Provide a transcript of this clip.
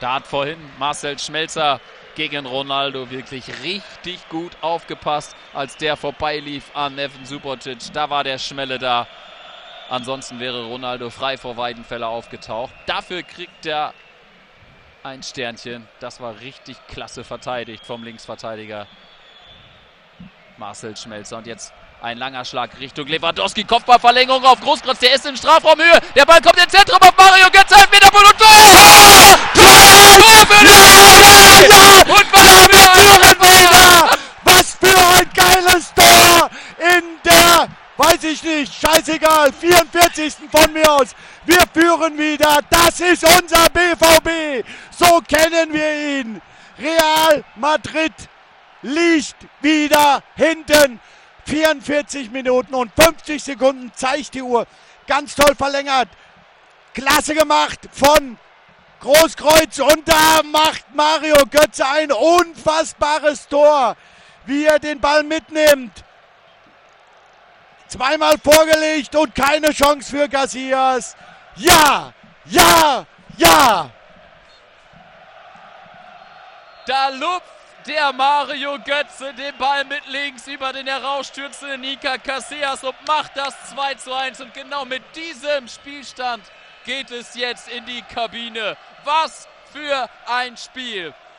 Da hat vorhin Marcel Schmelzer gegen Ronaldo wirklich richtig gut aufgepasst, als der vorbeilief an Neven Subotic. Da war der Schmelle da. Ansonsten wäre Ronaldo frei vor Weidenfeller aufgetaucht. Dafür kriegt er ein Sternchen. Das war richtig klasse verteidigt vom Linksverteidiger Marcel Schmelzer. Und jetzt ein langer Schlag Richtung Lewandowski. Kopfballverlängerung auf Großkreuz. Der ist in Strafraumhöhe. Der Ball kommt ins Zentrum auf Mario Götze. Elfmeterpunkt und Tor! Tor für den BVB! Und was für ein geiles Tor in der, weiß ich nicht, scheißegal, 44. von mir aus. Wir führen wieder. Das ist unser BVB. So kennen wir ihn. Real Madrid liegt wieder hinten. 44 Minuten und 50 Sekunden zeigt die Uhr. Ganz toll verlängert. Klasse gemacht von Großkreuz. Und da macht Mario Götze ein unfassbares Tor. Wie er den Ball mitnimmt. Zweimal vorgelegt und keine Chance für Casillas. Ja, ja, ja. Da lupft der Mario Götze den Ball mit links über den herausstürzenden Iker Casillas und macht das 2:1. Und genau mit diesem Spielstand geht es jetzt in die Kabine. Was für ein Spiel!